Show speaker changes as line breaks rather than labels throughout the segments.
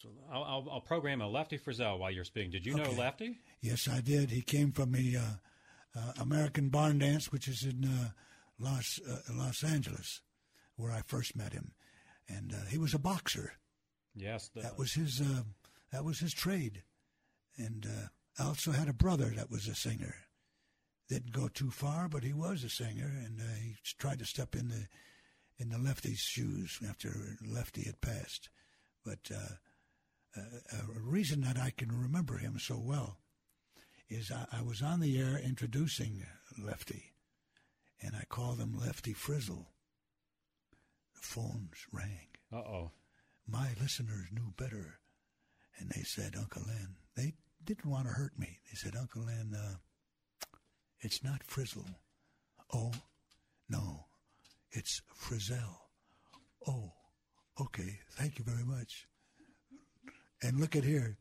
So I'll program a Lefty Frizzell while you're speaking. Did you know Lefty?
Yes, I did. He came from the American Barn Dance, which is in Los Angeles, where I first met him, and he was a boxer.
Yes,
that was his trade, and I also had a brother that was a singer. Didn't go too far, but he was a singer, and he tried to step in the Lefty's shoes after Lefty had passed. But a reason that I can remember him so well is I was on the air introducing Lefty, and I called him Lefty Frizzell. The phones rang.
Uh-oh.
My listeners knew better, and they said, Uncle Len, they didn't want to hurt me. They said, Uncle Len, it's not Frizzell. Oh, no, it's Frizzell. Oh, okay, thank you very much. And look at here.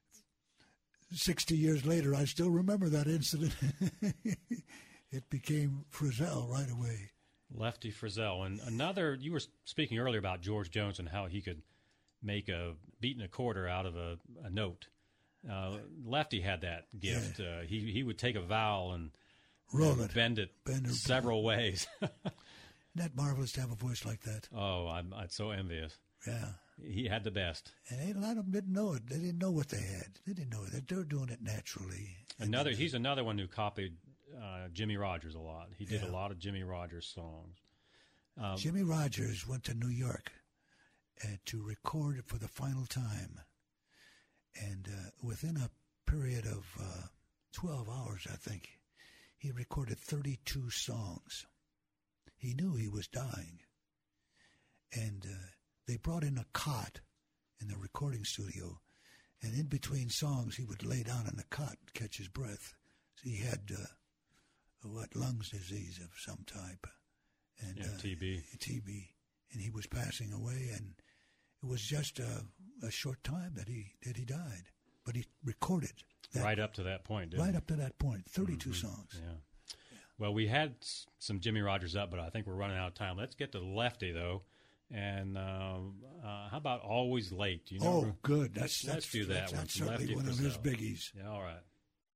60 years later, I still remember that incident. It became Frizzell right away.
Lefty Frizzell. And another, you were speaking earlier about George Jones and how he could make a beaten a quarter out of a note. Lefty had that gift.
Yeah.
He would take a vowel and bend it several ways.
Isn't that marvelous to have a voice like that?
Oh, I'm so envious.
Yeah.
He had the best.
And a lot of them didn't know it. They didn't know what they had. They didn't know it. They were doing it naturally.
He's another one who copied Jimmy Rogers a lot. He did a lot of Jimmy Rogers songs.
Jimmy Rogers went to New York to record for the final time. And within a period of 12 hours, I think, he recorded 32 songs. He knew he was dying. And they brought in a cot in the recording studio, and in between songs, he would lay down on the cot and catch his breath. So he had, lungs disease of some type. And
TB.
TB. And he was passing away, and it was just a short time that he died. But he recorded that.
Right up to that point, didn't he?
Right up to that point, 32 songs.
Yeah. Well, we had some Jimmy Rogers up, but I think we're running out of time. Let's get to Lefty, though. And how about Always Late? Do you know?
Oh, good.
Let's do that one.
That's certainly
Lefty
one of
Frizzell.
his biggies.
Yeah, all right.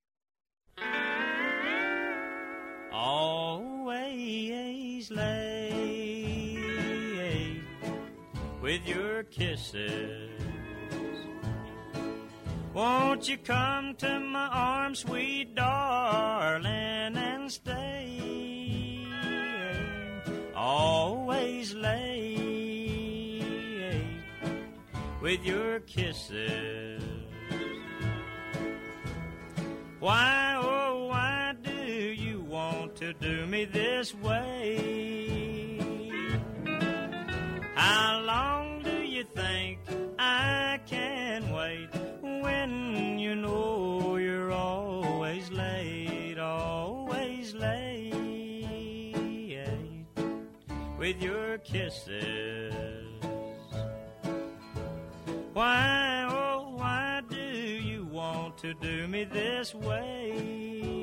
Always late with your kisses. Won't you come to my arms, sweet darling, and stay? Always late with your kisses. Why, oh, why do you want to do me this way? How long do you think I can wait when you know you're always late with your kisses? Why, oh, why do you want to do me this way?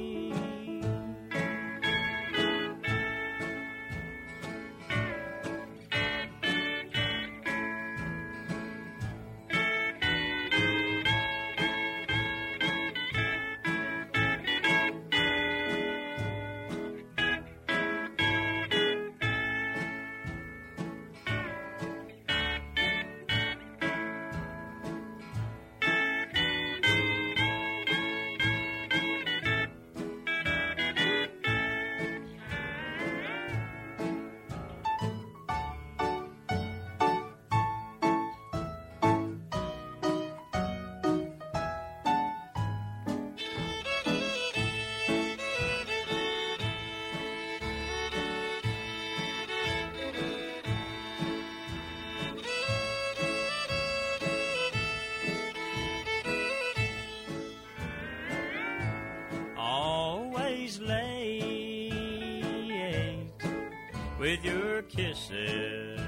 With your kisses,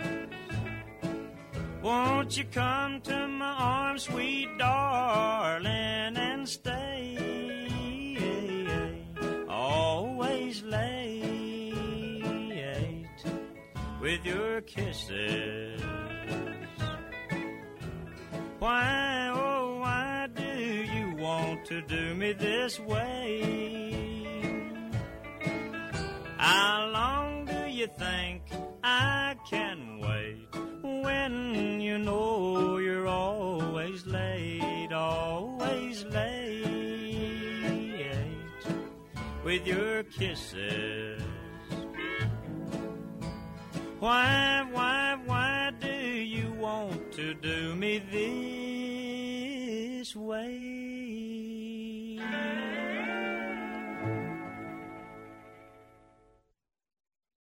won't you come to my arms, sweet darling, and stay? Always late with your kisses. Why, oh, why do you want to do me this way? How long do you think I can wait when you know you're always late, always late with your kisses? Why do you want to do me this way?